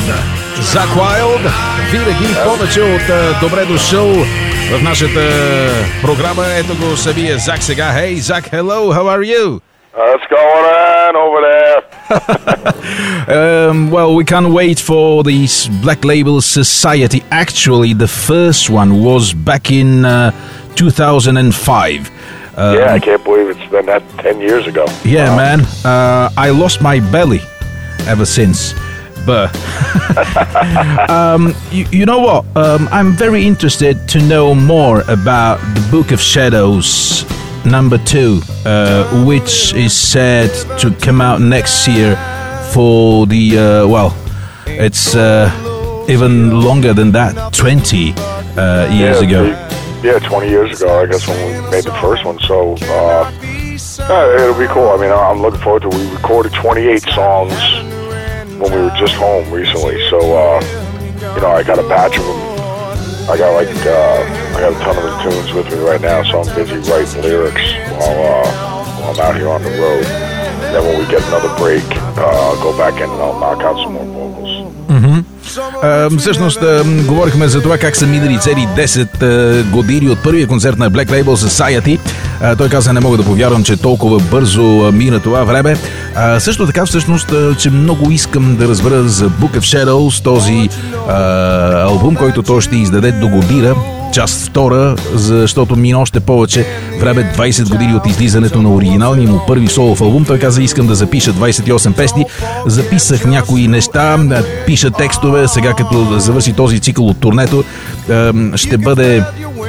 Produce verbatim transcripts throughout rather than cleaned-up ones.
Wild. Зак Уайлд винаги повече от uh, добре дошъл в нашата програма. Ето го самия Зак сега. Hey, Zach, hello, how are you? What's going on over there? um, well, we can't wait for the Black Label Society. Actually, the first one was back in uh, two thousand five. Um, yeah, I can't believe it's been that ten years ago. Yeah, wow. man. Uh, I lost my belly ever since. But um, you, you know what? Um, I'm very interested to know more about the Book of Shadows number two, uh, which is said to come out next year for the, uh, well, it's uh, even longer than that, twenty uh, years yeah, ago. The, yeah, twenty years ago, I guess, when we made the first one. So uh, yeah, it'll be cool. I mean, I'm looking forward to it. We recorded twenty-eight songs when we were just home recently. So, uh, you know, I got a batch of them. I got like, uh, I got a ton of the tunes with me right now, so I'm busy writing lyrics while, uh, while I'm out here on the road. And then when we get another break, uh, I'll go back in and I'll knock out some more vocals. Mm-hmm. Uh, всъщност uh, говорихме за това как са минали цели десет uh, години от първия концерт на Black Label Society. Uh, той каза, не мога да повярвам, че толкова бързо uh, мина това време. Uh, също така всъщност, uh, че много искам да разбера за Book of Shadows, този uh, албум, който той ще издаде до година, част втора, защото мина още повече време, двайсет години от излизането на оригиналния му първи солов албум. Той каза, искам да запиша двайсет и осем песни. Записах някои неща, пиша текстове. Сега като завърши този цикъл от турнето, ще бъде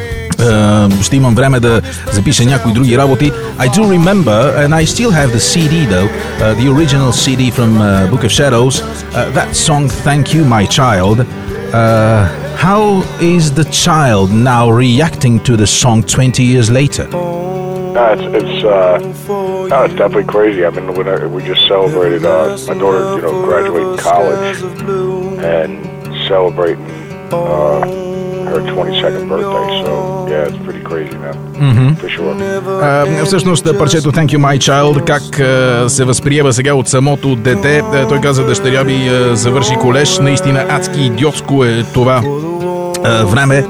Uh, ще имам време да запиша някои други работи. I do remember, and I still have the C D though, uh, the original C D from uh, Book of Shadows, uh, that song Thank You My Child. Uh, how is the child now reacting to the song twenty years later? No, it's it's, uh, no, it's definitely crazy. I mean, when I, we just celebrated uh, my daughter, you know, graduating college and celebrating uh, her twenty-second birthday. So yeah, it's pretty crazy, man. Mm-hmm. For sure. Uh, всъщност парчето Thank You My Child, как uh, се възприема сега от самото дете. Uh, той каза, дъщеря ми uh, завърши колеж. Наистина адски идиотско е това uh, време.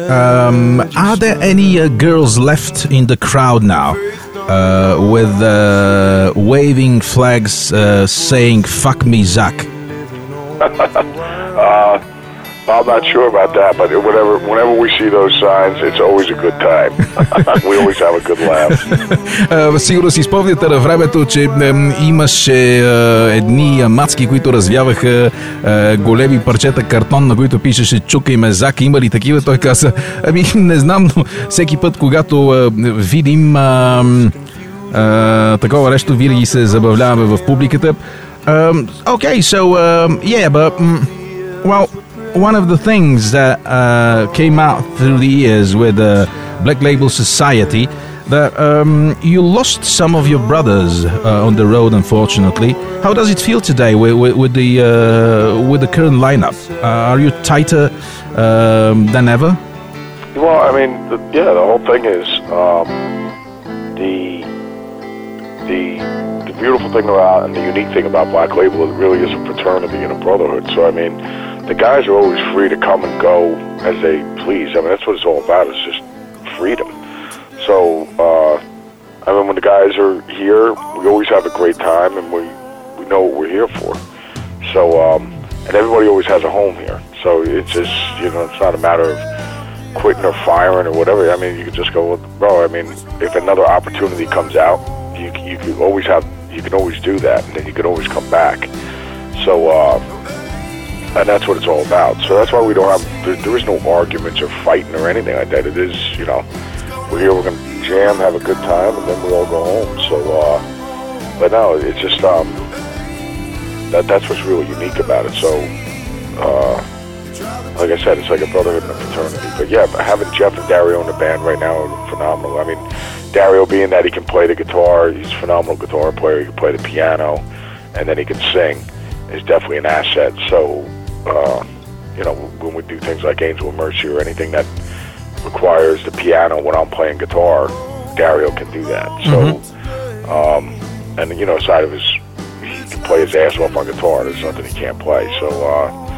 Um, are there any uh, girls left in the crowd now uh, with uh, waving flags uh, saying "Fuck me, Zach"? uh, I'm not sure about that, but whenever whenever we see those signs, it's always a good time. We always have a good laugh. uh, сигурно си спомняте на времето, че uh, имаше uh, едни uh, мацки, които развяваха uh, големи парчета картон, на които пишеше "Чукай ме, Зак". Има ли такива? Той каза, ами не знам, но всеки път, когато uh, видим uh, uh, такова нещо, винаги се забавляваме в публиката. Um, okay, so um, yeah, but um, well, one of the things that uh, came out through the years with the uh, Black Label Society, that um, you lost some of your brothers uh, on the road, unfortunately. How does it feel today with, with, with the uh, with the current lineup? Uh, are you tighter um, than ever? Well, I mean, the, yeah, the whole thing is um, the the the beautiful thing about and the unique thing about Black Label, it really is a fraternity and a brotherhood. So I mean, the guys are always free to come and go as they please. I mean, that's what it's all about. It's just freedom. So, uh, I mean, when the guys are here, we always have a great time, and we, we know what we're here for. So, um, and everybody always has a home here. So it's just, you know, it's not a matter of quitting or firing or whatever. I mean, you can just go, well, bro, I mean, if another opportunity comes out, you, you can always have, you can always do that, and then you can always come back. So, uh, and that's what it's all about. So that's why we don't have, there, there is no arguments or fighting or anything like that. It is, you know, we're here, we're going to jam, have a good time, and then we all go home. So, uh, but no, it's just, um, that that's what's really unique about it. So, uh, like I said, it's like a brotherhood and a fraternity. But yeah, having Jeff and Dario in the band right now are phenomenal. I mean, Dario being that he can play the guitar, he's a phenomenal guitar player, he can play the piano, and then he can sing, is definitely an asset. So, Uh, you know, when we do things like Angel of Mercy or anything that requires the piano when I'm playing guitar, Dario can do that. So, mm-hmm. um, and you know, aside of his, he can play his ass off on guitar. There's nothing he can't play. So, uh,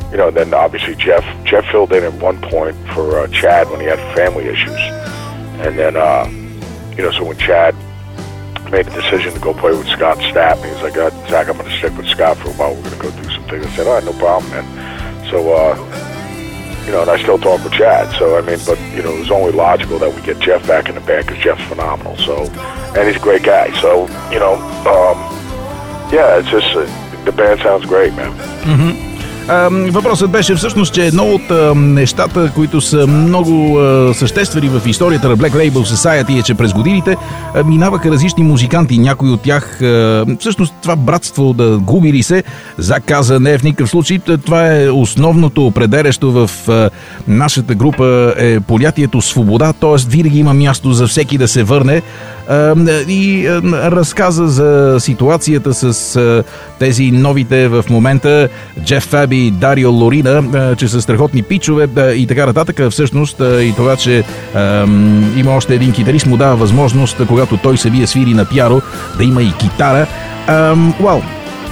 you know, and then obviously Jeff Jeff filled in at one point for uh, Chad when he had family issues, and then uh, you know, so when Chad made a decision to go play with Scott Stapp, he was like, uh, Zach, I'm going to stick with Scott for a while. We're going to go do some things. I said, all right, no problem, man. So, uh, you know, and I still talk with Chad. So, I mean, but, you know, it was only logical that we get Jeff back in the band because Jeff's phenomenal. So, and he's a great guy. So, you know, um, yeah, it's just, uh, the band sounds great, man. Mm-hmm. Въпросът беше всъщност, че едно от нещата, които са много съществени в историята на Black Label Society е, че през годините минаваха различни музиканти. Някои от тях, всъщност това братство да губи ли се, Зак каза, не е в никакъв случай. Това е основното определящо в нашата група е понятието свобода, т.е. винаги има място за всеки да се върне. И разказа за ситуацията с тези новите в момента Джеф Фаби и Дарио Лорина, че са страхотни пичове и така нататък. Всъщност и това, че има още един китарист, му дава възможност, когато той самия свири на пиано, да има и китара. Well,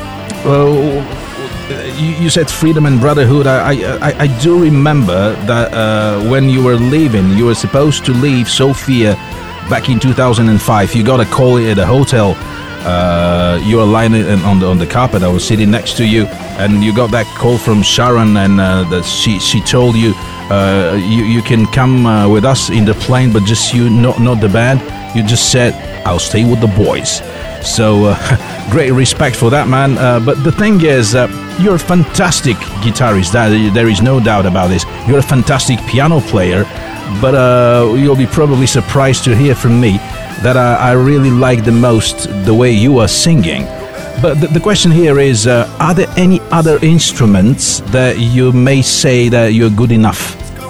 you said freedom and brotherhood. I, I, I do remember that uh, when you were leaving, you were supposed to leave Sofia back in two thousand five. You got a call at a hotel. Uh, you were lying on the on the carpet. I was sitting next to you, and you got that call from Sharon, and uh, that she she told you, uh, you you can come uh, with us in the plane, but just you, not not the band. You just said, I'll stay with the boys. So uh, great respect for that, man. Uh, but the thing is, uh, you're a fantastic guitarist. That, there is no doubt about this. You're a fantastic piano player. But uh, you'll be probably surprised to hear from me that I, I really like the most the way you are singing. But the, the question here is, uh, are there any other instruments that you may say that you're good enough?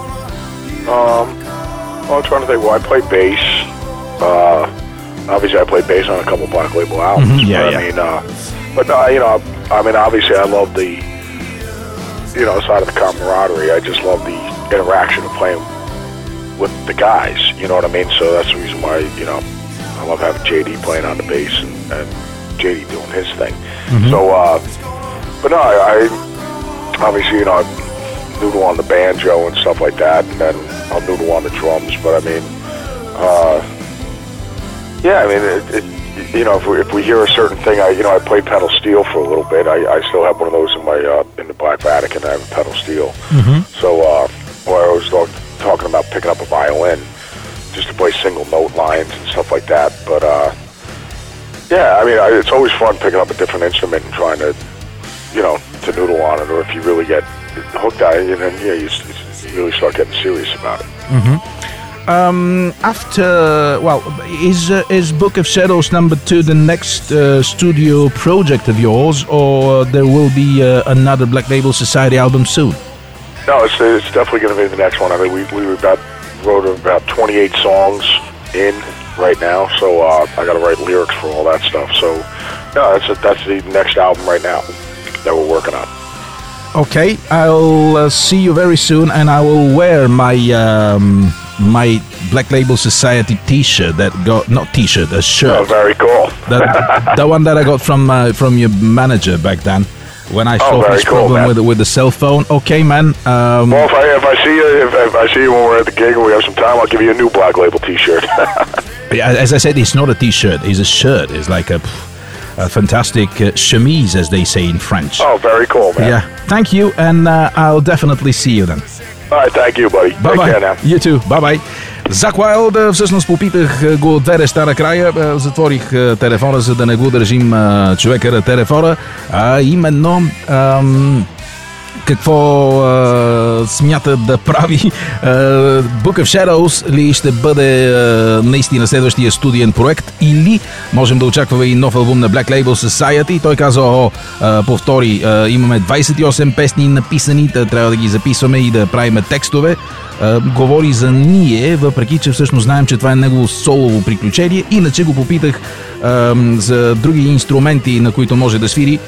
Um, well, I'm trying to think. Well, I play bass. Uh, obviously, I play bass on a couple of Black Label albums. Mm-hmm. Yeah, but, yeah. I mean, uh, but no, you know, I mean, obviously, I love the, you know, aside of the camaraderie, I just love the interaction of playing with the guys, you know what I mean? So that's the reason why, you know, I love having J D playing on the bass and, and J D doing his thing. Mm-hmm. So, uh, but no, I, I obviously, you know, I noodle on the banjo and stuff like that, and then I'll noodle on the drums. But I mean, uh, yeah, I mean, it, it, you know, if we, if we hear a certain thing, I, you know, I played pedal steel for a little bit. I, I still have one of those in my uh, in the Black Vatican. I have a pedal steel. Mm-hmm. So, uh, well, I was talking. talking about picking up a violin just to play single note lines and stuff like that. But uh, yeah, I mean, I, it's always fun picking up a different instrument and trying to, you know, to noodle on it. Or if you really get hooked on it, then yeah, you, you really start getting serious about it. Mm-hmm. Um, after, well, is uh, is Book of Shadows number two the next uh, studio project of yours, or there will be uh, another Black Label Society album soon? No, it's, it's definitely going to be the next one. I mean, we we about wrote about twenty-eight songs in right now, so uh, I got to write lyrics for all that stuff. So, no, that's a, that's the next album right now that we're working on. Okay, I'll uh, see you very soon, and I will wear my um, my Black Label Society T-shirt that got not T-shirt, a shirt. Oh, very cool. the, the one that I got from uh, from your manager back then. When I solved oh, this cool, problem man. with with the cell phone. Okay, man. Um, well, if I if I see you if, if I see you when we're at the gig and we have some time, I'll give you a new Black Label T-shirt. As I said, it's not a T-shirt. It's a shirt. It's like a, a fantastic uh, chemise, as they say in French. Oh, very cool, man. Yeah. Thank you, and uh, I'll definitely see you then. All right, thank you, buddy. Bye Take bye. care now. You too. Bye bye. Зак Уайлд, всъщност попитах го от две неща накрая, затворих телефона, за да не го държим човека на телефона, а именно ам, какво а, смята да прави а, Book of Shadows ли ще бъде а, наистина следващия студиен проект, или можем да очакваме и нов албум на Black Label Society. Той каза, о, а, повтори, а, имаме двайсет и осем песни написани, трябва да ги записваме и да правиме текстове. Uh, говори за ние, въпреки че всъщност знаем, че това е негово солово приключение. Иначе го попитах uh, за други инструменти, на които може да свири.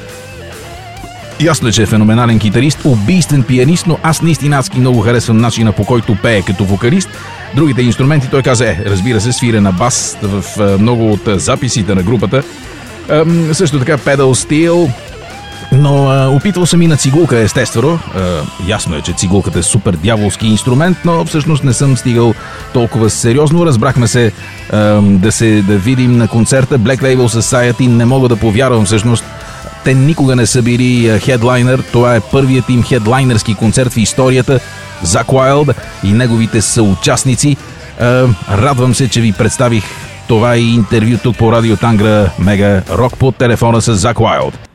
Ясно е, че е феноменален китарист, убийствен пианист, но аз наистина адски много харесвам начина, по който пее като вокалист. Другите инструменти, той каза, е, разбира се, свиря на бас в uh, много от uh, записите на групата. Uh, също така pedal steel, Но а, опитвал съм и на цигулка, естествено. А, ясно е, че цигулката е супер дяволски инструмент, но всъщност не съм стигал толкова сериозно. Разбрахме се а, да се да видим на концерта. Black Label Society, не мога да повярвам всъщност. Те никога не са били хедлайнер. Това е първият им хедлайнерски концерт в историята. Зак Уайлд и неговите съучастници. А, радвам се, че ви представих това и интервю тук по Радио Тангра Мега Рок по телефона с Зак Уайлд.